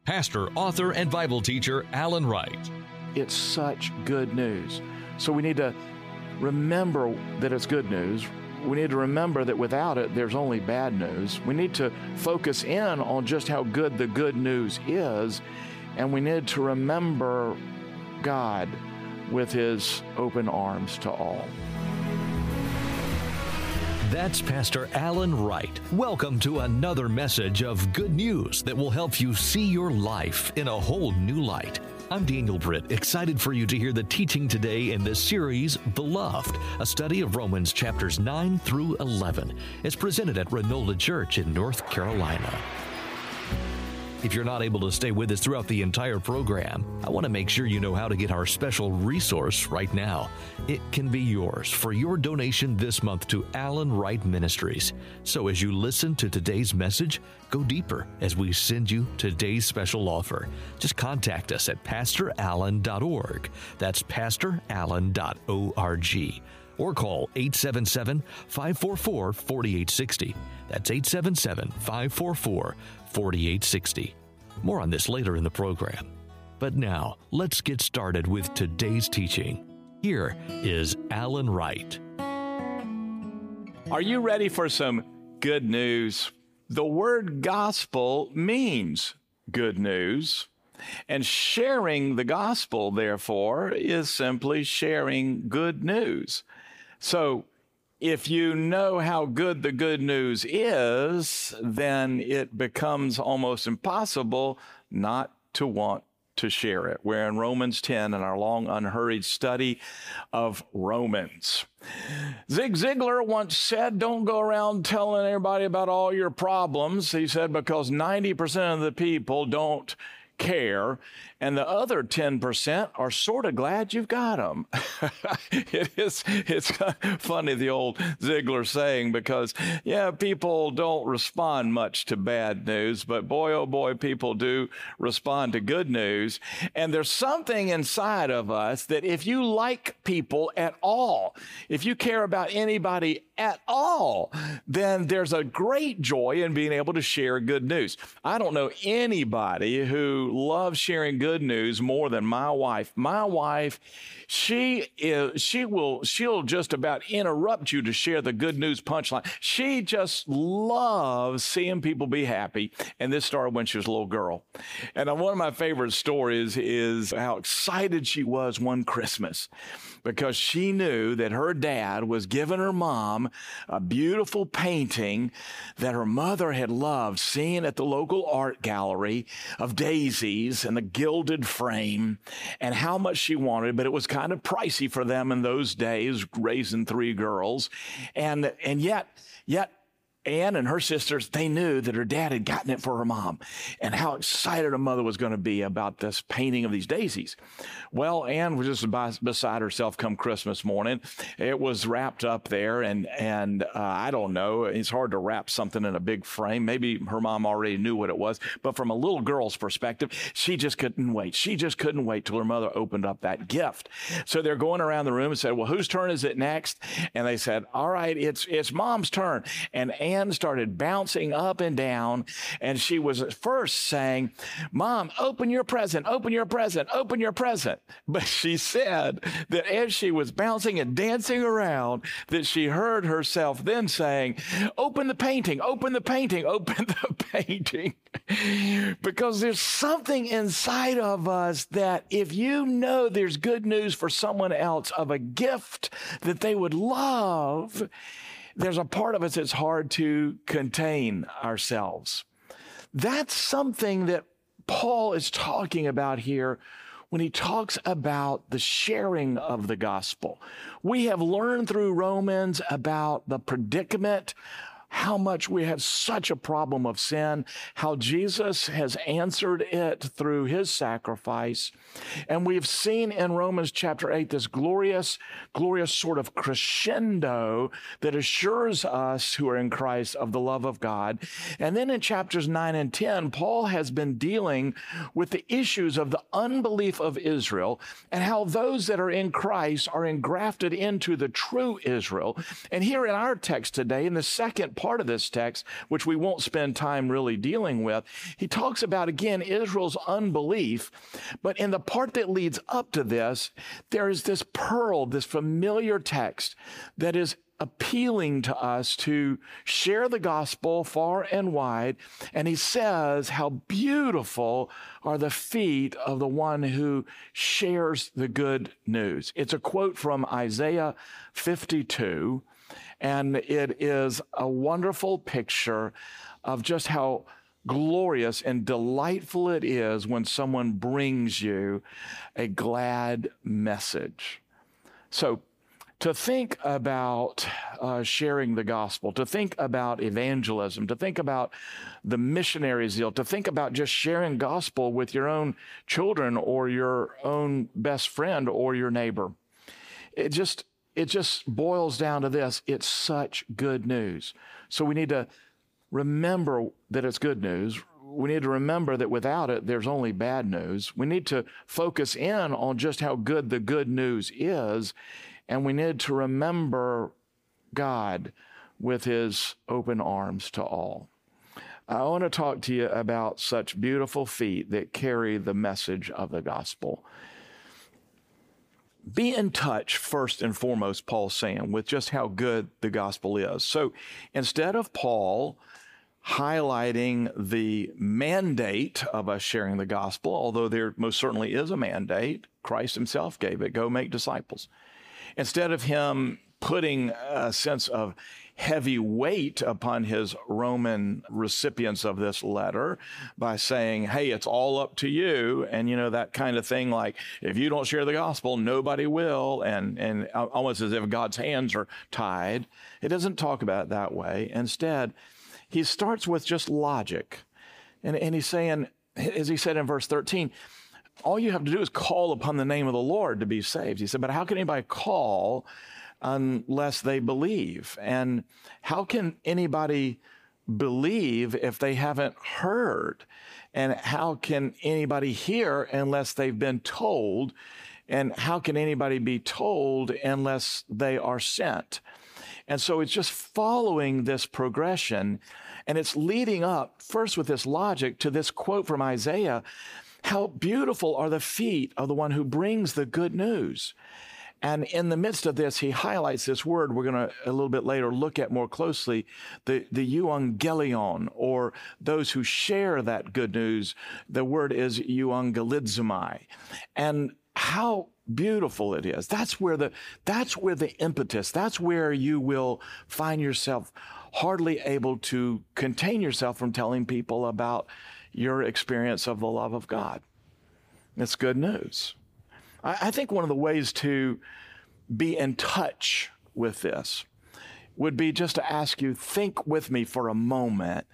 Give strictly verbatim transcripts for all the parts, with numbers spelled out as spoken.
pastor, author, and Bible teacher Alan Wright. It's such good news. So we need to remember that it's good news. We need to remember that without it, there's only bad news. We need to focus in on just how good the good news is, and we need to remember God with His open arms to all. That's Pastor Alan Wright. Welcome to another message of good news that will help you see your life in a whole new light. I'm Daniel Britt, excited for you to hear the teaching today in this series, Beloved, a study of Romans chapters nine through eleven. It's presented at Renola Church in North Carolina. If you're not able to stay with us throughout the entire program, I want to make sure you know how to get our special resource right now. It can be yours for your donation this month to Alan Wright Ministries. So as you listen to today's message, go deeper as we send you today's special offer. Just contact us at pastor allen dot org. That's pastor allen dot org. Or call eight seven seven, five four four, four eight six zero. That's eight seven seven, five four four, four eight six zero. More on this later in the program. But now, let's get started with today's teaching. Here is Alan Wright. Are you ready for some good news? The word gospel means good news. And sharing the gospel, therefore, is simply sharing good news. So if you know how good the good news is, then it becomes almost impossible not to want to share it. We're in Romans ten in our long, unhurried study of Romans. Zig Ziglar once said, don't go around telling everybody about all your problems. He said, because ninety percent of the people don't care, and the other ten percent are sort of glad you've got them. it is, it's funny, the old Ziegler saying, because, yeah, people don't respond much to bad news, but boy, oh boy, people do respond to good news. And there's something inside of us that if you like people at all, if you care about anybody at all, then there's a great joy in being able to share good news. I don't know anybody who loves sharing good news more than my wife. My wife, she is, she will, she'll just about interrupt you to share the good news punchline. She just loves seeing people be happy. And this started when she was a little girl. And one of my favorite stories is how excited she was one Christmas, because she knew that her dad was giving her mom a beautiful painting that her mother had loved seeing at the local art gallery of daisies and the gilded frame, and how much she wanted, but it was kind of pricey for them in those days, raising three girls. And, and yet, yet, Anne and her sisters, they knew that her dad had gotten it for her mom, and how excited her mother was going to be about this painting of these daisies. Well, Anne was just by, beside herself come Christmas morning. It was wrapped up there, and, and uh, I don't know, it's hard to wrap something in a big frame. Maybe her mom already knew what it was, but from a little girl's perspective, she just couldn't wait. She just couldn't wait till her mother opened up that gift. So they're going around the room and said, well, whose turn is it next? And they said, all right, it's, it's Mom's turn. And Anne started bouncing up and down, and she was at first saying, Mom, open your present, open your present, open your present. But she said that as she was bouncing and dancing around, that she heard herself then saying, open the painting, open the painting, open the painting. Because there's something inside of us that if you know there's good news for someone else of a gift that they would love, there's a part of us that's hard to contain ourselves. That's something that Paul is talking about here when he talks about the sharing of the gospel. We have learned through Romans about the predicament, how much we have such a problem of sin, how Jesus has answered it through his sacrifice. And we've seen in Romans chapter eight this glorious, glorious sort of crescendo that assures us who are in Christ of the love of God. And then in chapters nine and ten, Paul has been dealing with the issues of the unbelief of Israel and how those that are in Christ are engrafted into the true Israel. And here in our text today, in the second part of this text, which we won't spend time really dealing with, he talks about, again, Israel's unbelief. But in the part that leads up to this, there is this pearl, this familiar text that is appealing to us to share the gospel far and wide. And he says how beautiful are the feet of the one who shares the good news. It's a quote from Isaiah fifty-two, and it is a wonderful picture of just how glorious and delightful it is when someone brings you a glad message. So, to think about uh, sharing the gospel, to think about evangelism, to think about the missionary zeal, to think about just sharing gospel with your own children or your own best friend or your neighbor. It just, it just boils down to this. It's such good news. So we need to remember that it's good news. We need to remember that without it, there's only bad news. We need to focus in on just how good the good news is. And we need to remember God with his open arms to all. I want to talk to you about such beautiful feet that carry the message of the gospel. Be in touch, first and foremost, Paul's saying, with just how good the gospel is. So instead of Paul highlighting the mandate of us sharing the gospel, although there most certainly is a mandate, Christ himself gave it, go make disciples. Instead of him putting a sense of heavy weight upon his Roman recipients of this letter by saying, hey, it's all up to you. And, you know, that kind of thing, like, if you don't share the gospel, nobody will. And, and almost as if God's hands are tied. It doesn't talk about it that way. Instead, he starts with just logic. And, and he's saying, as he said in verse thirteen, all you have to do is call upon the name of the Lord to be saved. He said, but how can anybody call unless they believe? And how can anybody believe if they haven't heard? And how can anybody hear unless they've been told? And how can anybody be told unless they are sent? And so it's just following this progression, and it's leading up first with this logic to this quote from Isaiah. How beautiful are the feet of the one who brings the good news. And in the midst of this, he highlights this word we're going to, a little bit later, look at more closely, the, the euangelion, or those who share that good news. The word is euangelizomai. And how beautiful it is. That's where the, that's where the impetus, that's where you will find yourself hardly able to contain yourself from telling people about your experience of the love of God. It's good news. I, I think one of the ways to be in touch with this would be just to ask you, think with me for a moment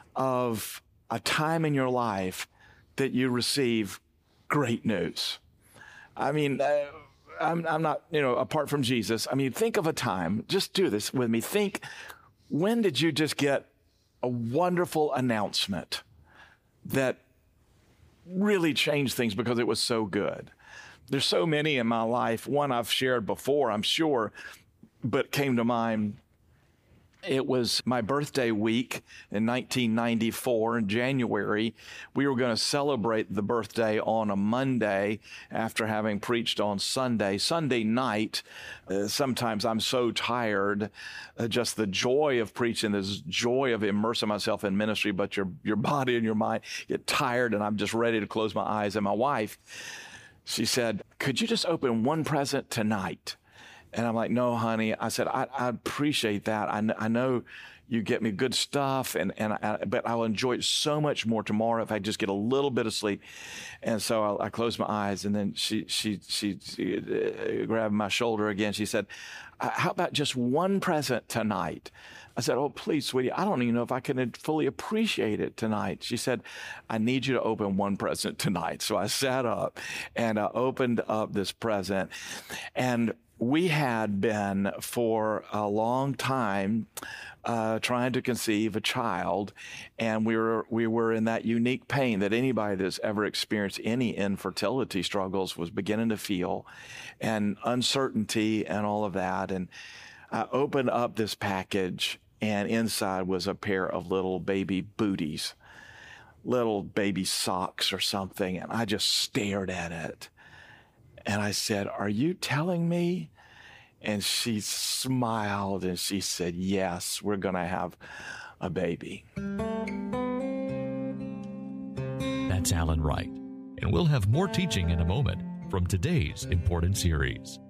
of a time in your life that you receive great news. I mean, uh, I'm, I'm not, you know, apart from Jesus. I mean, think of a time, just do this with me. Think, when did you just get a wonderful announcement that really changed things because it was so good? There's so many in my life. One I've shared before, I'm sure, but came to mind. It was my birthday week in nineteen ninety-four in January. We were going to celebrate the birthday on a Monday after having preached on Sunday. Sunday night, uh, sometimes I'm so tired, uh, just the joy of preaching, this joy of immersing myself in ministry, but your, your body and your mind get tired, and I'm just ready to close my eyes. And my wife, she said, could you just open one present tonight? And I'm like, no, honey. I said, I, I appreciate that. I, I know you get me good stuff, and, and I, but I'll enjoy it so much more tomorrow if I just get a little bit of sleep. And so I, I closed my eyes, and then she she she, she uh, grabbed my shoulder again. She said, how about just one present tonight? I said, oh, please, sweetie, I don't even know if I can fully appreciate it tonight. She said, I need you to open one present tonight. So I sat up and I opened up this present, and we had been for a long time uh, trying to conceive a child, and we were we were in that unique pain that anybody that's ever experienced any infertility struggles was beginning to feel, and uncertainty and all of that. And I opened up this package, and inside was a pair of little baby booties, little baby socks or something. And I just stared at it. And I said, "Are you telling me?" And she smiled and she said, "Yes, we're going to have a baby." That's Alan Wright. And we'll have more teaching in a moment from today's important series.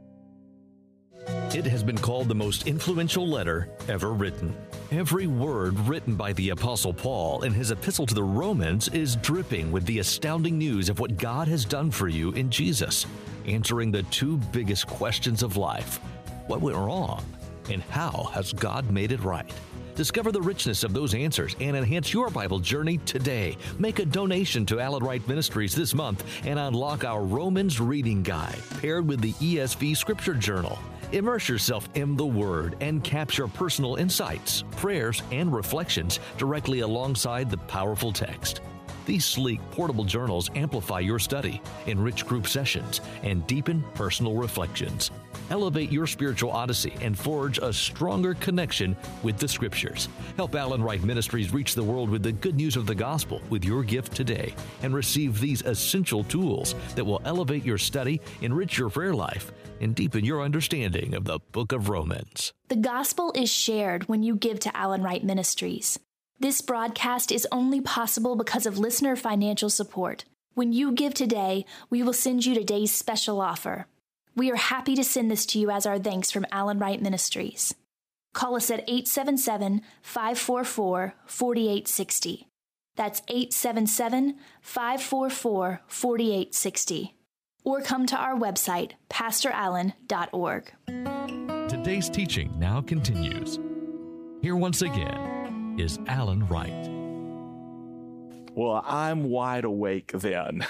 It has been called the most influential letter ever written. Every word written by the Apostle Paul in his epistle to the Romans is dripping with the astounding news of what God has done for you in Jesus, answering the two biggest questions of life: what went wrong, and how has God made it right? Discover the richness of those answers and enhance your Bible journey today. Make a donation to Alan Wright Ministries this month and unlock our Romans Reading Guide paired with the E S V Scripture Journal. Immerse yourself in the Word and capture personal insights, prayers, and reflections directly alongside the powerful text. These sleek, portable journals amplify your study, enrich group sessions, and deepen personal reflections. Elevate your spiritual odyssey and forge a stronger connection with the Scriptures. Help Alan Wright Ministries reach the world with the good news of the gospel with your gift today, and receive these essential tools that will elevate your study, enrich your prayer life, and deepen your understanding of the book of Romans. The gospel is shared when you give to Alan Wright Ministries. This broadcast is only possible because of listener financial support. When you give today, we will send you today's special offer. We are happy to send this to you as our thanks from Alan Wright Ministries. Call us at eight seven seven, five four four, four eight six zero. That's eight seven seven, five four four, four eight six zero. Or come to our website, pastor allen dot org. Today's teaching now continues. Here once again is Alan Wright. Well, I'm wide awake then.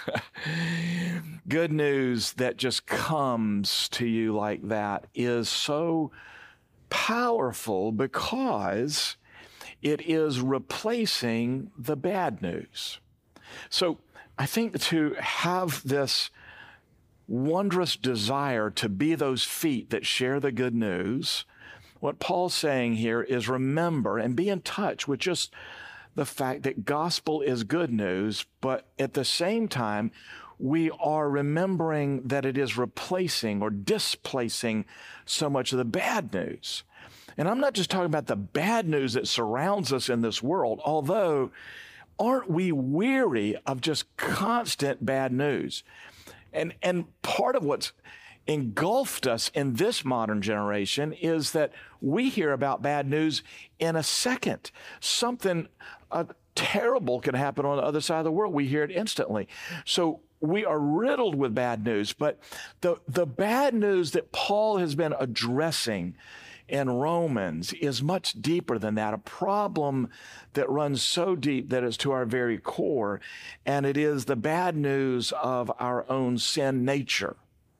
Good news that just comes to you like that is so powerful because it is replacing the bad news. So I think to have this wondrous desire to be those feet that share the good news, what Paul's saying here is remember and be in touch with just the fact that gospel is good news, but at the same time, we are remembering that it is replacing or displacing so much of the bad news. And I'm not just talking about the bad news that surrounds us in this world, although aren't we weary of just constant bad news? And, and part of what's engulfed us in this modern generation is that we hear about bad news in a second. Something uh, terrible can happen on the other side of the world. We hear it instantly. So we are riddled with bad news. But the, the bad news that Paul has been addressing in Romans is much deeper than that, a problem that runs so deep that it's to our very core, and it is the bad news of our own sin nature.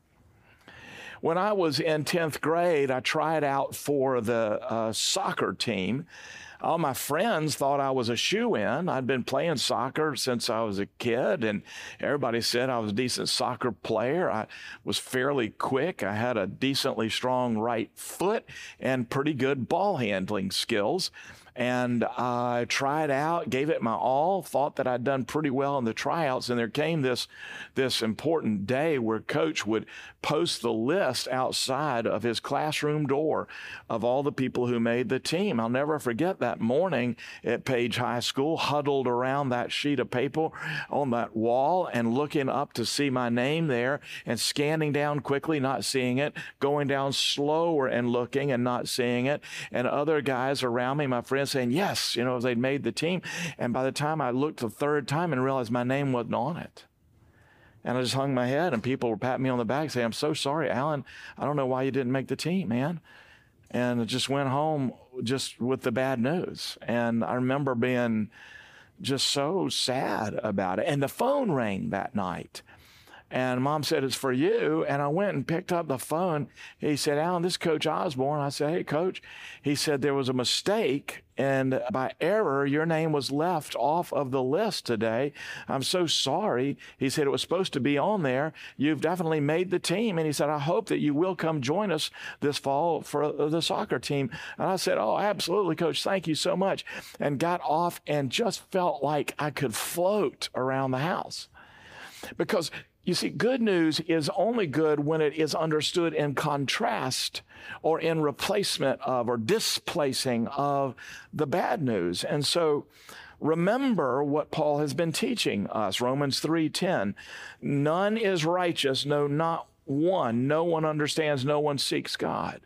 When I was in tenth grade, I tried out for the uh, soccer team. All my friends thought I was a shoo-in. I'd been playing soccer since I was a kid, and everybody said I was a decent soccer player. I was fairly quick. I had a decently strong right foot and pretty good ball handling skills. And I tried out, gave it my all, thought that I'd done pretty well in the tryouts. And there came this, this important day where Coach would post the list outside of his classroom door of all the people who made the team. I'll never forget that morning at Page High School, huddled around that sheet of paper on that wall and looking up to see my name there and scanning down quickly, not seeing it, going down slower and looking and not seeing it. And other guys around me, my friends, saying yes, you know, as they'd made the team. And by the time I looked the third time and realized my name wasn't on it. And I just hung my head, and people were patting me on the back saying, "I'm so sorry, Alan. I don't know why you didn't make the team, man." And I just went home just with the bad news. And I remember being just so sad about it. And the phone rang that night. And Mom said, it's for you. And I went and picked up the phone. He said, Alan, this is Coach Osborne. I said, hey, Coach. He said, there was a mistake, and by error, your name was left off of the list today. I'm so sorry. He said, it was supposed to be on there. You've definitely made the team. And he said, I hope that you will come join us this fall for the soccer team. And I said, oh, absolutely, Coach. Thank you so much. And got off and just felt like I could float around the house. Because you see, good news is only good when it is understood in contrast or in replacement of or displacing of the bad news. And so remember what Paul has been teaching us, Romans three ten. None is righteous, no, not one. No one understands, no one seeks God.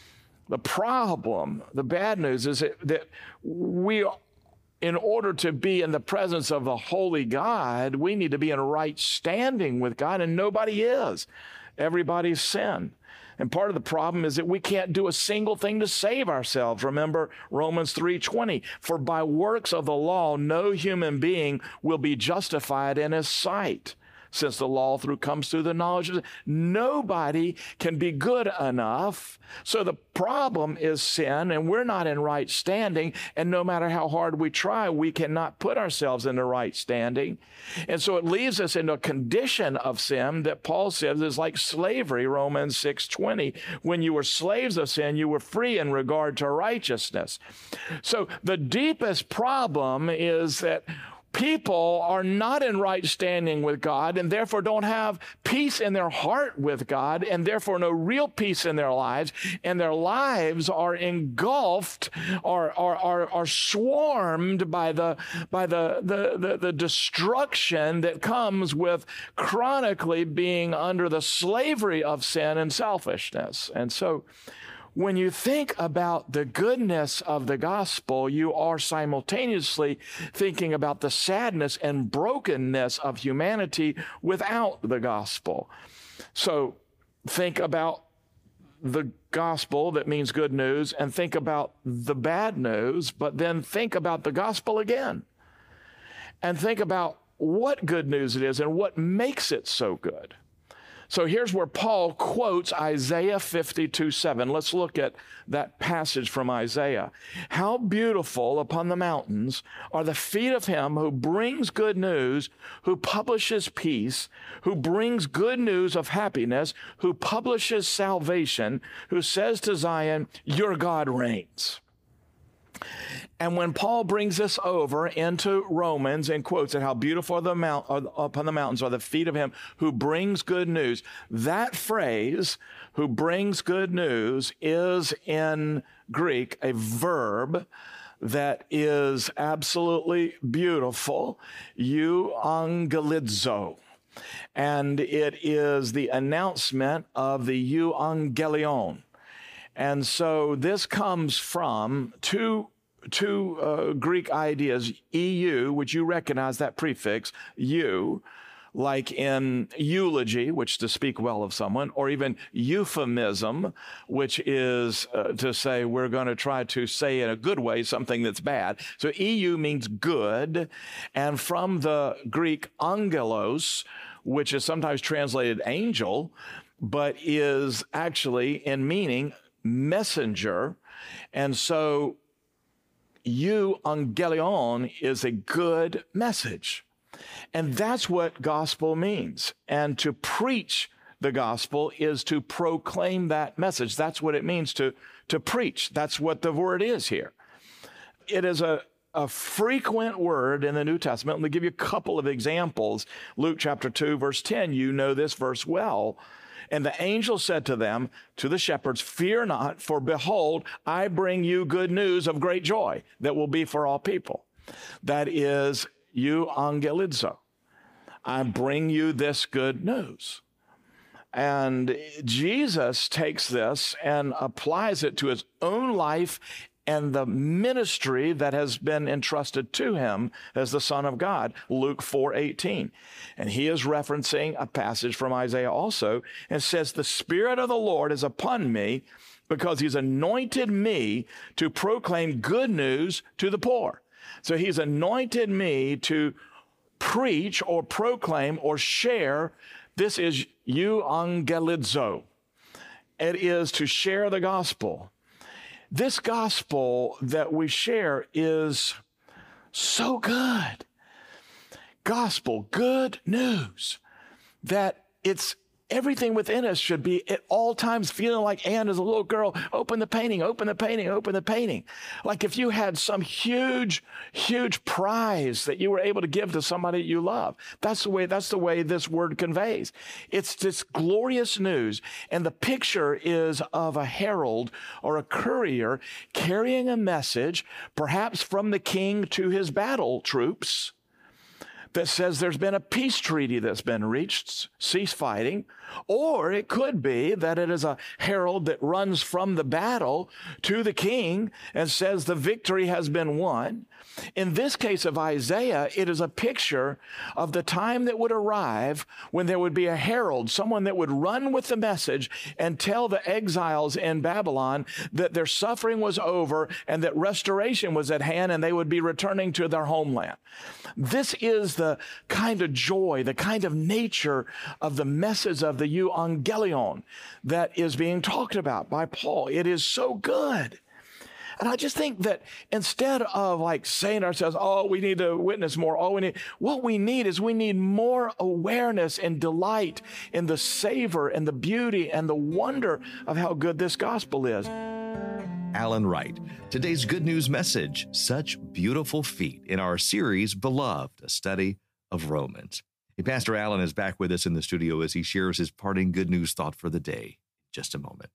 The problem, the bad news is that, that we in order to be in the presence of the holy God, we need to be in right standing with God, and nobody is. Everybody's sin. And part of the problem is that we can't do a single thing to save ourselves. Remember Romans three twenty, for by works of the law, no human being will be justified in his sight, since the law through comes through the knowledge of nobody can be good enough. So the problem is sin, and we're not in right standing. And no matter how hard we try, we cannot put ourselves in the right standing. And so it leaves us in a condition of sin that Paul says is like slavery, Romans six twenty. When you were slaves of sin, you were free in regard to righteousness. So the deepest problem is that people are not in right standing with God, and therefore don't have peace in their heart with God, and therefore no real peace in their lives, and their lives are engulfed or are, are, are swarmed by the by the, the, the, the destruction that comes with chronically being under the slavery of sin and selfishness. And so when you think about the goodness of the gospel, you are simultaneously thinking about the sadness and brokenness of humanity without the gospel. So think about the gospel, that means good news, and think about the bad news, but then think about the gospel again. And think about what good news it is and what makes it so good. So here's where Paul quotes Isaiah fifty-two seven. Let's look at that passage from Isaiah. How beautiful upon the mountains are the feet of him who brings good news, who publishes peace, who brings good news of happiness, who publishes salvation, who says to Zion, your God reigns. And when Paul brings this over into Romans and quotes it, how beautiful are the mount, are upon the mountains are the feet of him who brings good news. That phrase, who brings good news, is in Greek a verb that is absolutely beautiful, euangelizo. And it is the announcement of the euangelion. And so this comes from two, two uh, Greek ideas, E U, which you recognize that prefix, eu, like in eulogy, which to speak well of someone, or even euphemism, which is uh, to say we're going to try to say in a good way something that's bad. So E U means good, and from the Greek angelos, which is sometimes translated angel, but is actually in meaning messenger. And so euangelion is a good message. And that's what gospel means. And to preach the gospel is to proclaim that message. That's what it means to, to preach. That's what the word is here. It is a, a frequent word in the New Testament. Let me give you a couple of examples. Luke chapter two, verse ten, you know this verse well. And the angel said to them, to the shepherds, fear not, for behold, I bring you good news of great joy that will be for all people. That is euangelizo. I bring you this good news. And Jesus takes this and applies it to his own life and the ministry that has been entrusted to him as the Son of God, Luke four eighteen. And he is referencing a passage from Isaiah also, and says, the Spirit of the Lord is upon me because he's anointed me to proclaim good news to the poor. So he's anointed me to preach or proclaim or share This is euangelizo. It is to share the gospel. This gospel that we share is so good. Gospel, good news, that it's everything within us should be at all times feeling like Anne as a little girl, open the painting, open the painting, open the painting. Like if you had some huge, huge prize that you were able to give to somebody you love. That's the way, that's the way this word conveys. It's this glorious news. And the picture is of a herald or a courier carrying a message, perhaps from the king to his battle troops, that says there's been a peace treaty that's been reached, cease fighting. Or it could be that it is a herald that runs from the battle to the king and says the victory has been won. In this case of Isaiah, it is a picture of the time that would arrive when there would be a herald, someone that would run with the message and tell the exiles in Babylon that their suffering was over and that restoration was at hand and they would be returning to their homeland. This is the kind of joy, the kind of nature of the message of the euangelion that is being talked about by Paul. It is so good. And I just think that instead of like saying to ourselves, oh, we need to witness more, oh, we need, what we need is we need more awareness and delight in the savor and the beauty and the wonder of how good this gospel is. Alan Wright. Today's good news message, such beautiful feet in our series, Beloved, a study of Romans. Hey, Pastor Alan is back with us in the studio as he shares his parting good news thought for the day. Just a moment.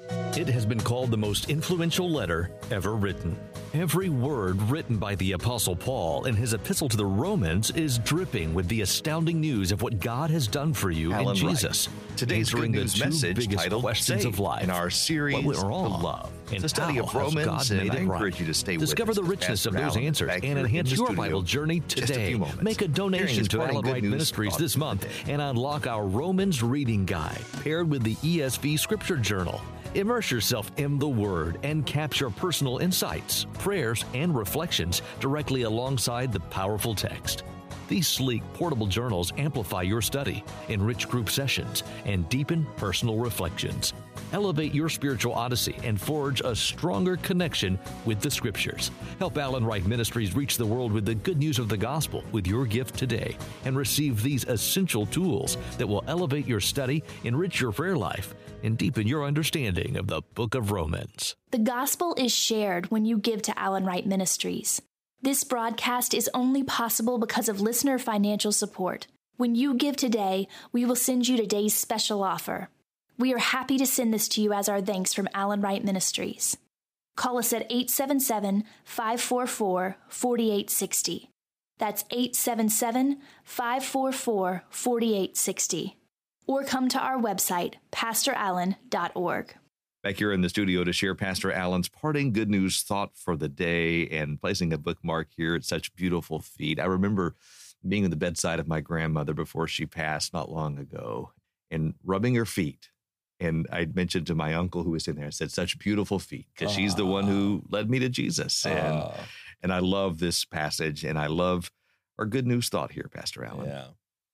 It has been called the most influential letter ever written. Every word written by the Apostle Paul in his epistle to the Romans is dripping with the astounding news of what God has done for you Alan in Jesus. Wright. Today's good news message titled questions of life in our series, What Went Wrong, Love, and the study of Romans, God and I encourage right. you to stay Discover with us. Discover the richness of those Alan answers and enhance your Bible journey today. Make a donation to Alan Wright Ministries this month and unlock our Romans reading guide paired with the E S V Scripture Journal. Immerse yourself in the Word and capture personal insights, prayers, and reflections directly alongside the powerful text. These sleek, portable journals amplify your study, enrich group sessions, and deepen personal reflections. Elevate your spiritual odyssey and forge a stronger connection with the Scriptures. Help Alan Wright Ministries reach the world with the good news of the gospel with your gift today and receive these essential tools that will elevate your study, enrich your prayer life, and deepen your understanding of the book of Romans. The gospel is shared when you give to Alan Wright Ministries. This broadcast is only possible because of listener financial support. When you give today, we will send you today's special offer. We are happy to send this to you as our thanks from Alan Wright Ministries. Call us at eight seven seven, five four four, four eight six zero. That's eight seven seven, five four four, four eight six zero. Or come to our website, pastor allen dot org. Back here in the studio to share Pastor Alan's parting good news thought for the day and placing a bookmark here at such beautiful feet. I remember being at the bedside of my grandmother before she passed not long ago and rubbing her feet. And I mentioned to my uncle who was in there, I said, such beautiful feet, because she's the one who led me to Jesus. And, uh, and I love this passage, and I love our good news thought here, Pastor Alan. Yeah.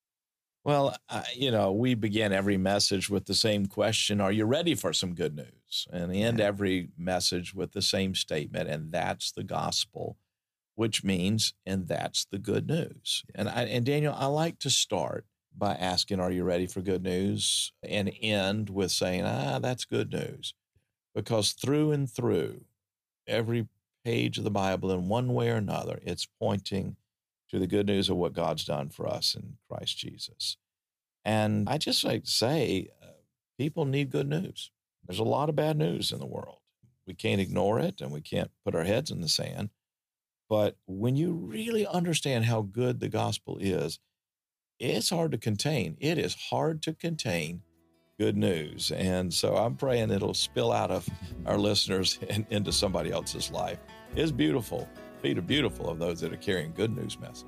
Well, uh, you know, we begin every message with the same question, are you ready for some good news? And we end every message with the same statement, and that's the gospel, which means, and that's the good news. And, I, and Daniel, I like to start by asking, are you ready for good news? And end with saying, ah, that's good news. Because through and through, every page of the Bible, in one way or another, it's pointing to the good news of what God's done for us in Christ Jesus. And I just like to say, uh, people need good news. There's a lot of bad news in the world. We can't ignore it, and we can't put our heads in the sand. But when you really understand how good the gospel is, it's hard to contain. It is hard to contain good news. And so I'm praying it'll spill out of our listeners and into somebody else's life. It's beautiful. Feet are beautiful of those that are carrying good news message.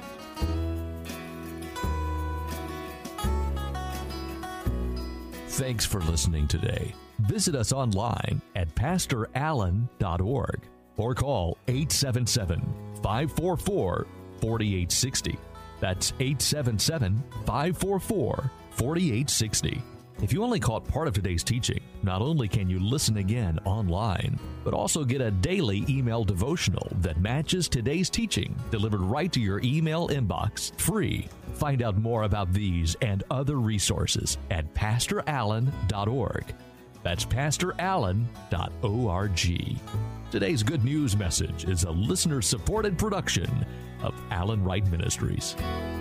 Thanks for listening today. Visit us online at pastor allen dot org or call eight seven seven, five four four, four eight six zero. That's eight seven seven, five four four, four eight six zero. If you only caught part of today's teaching, not only can you listen again online, but also get a daily email devotional that matches today's teaching delivered right to your email inbox, free. Find out more about these and other resources at pastor allen dot org. That's pastor allen dot org. Today's Good News message is a listener-supported production of Allen Wright Ministries.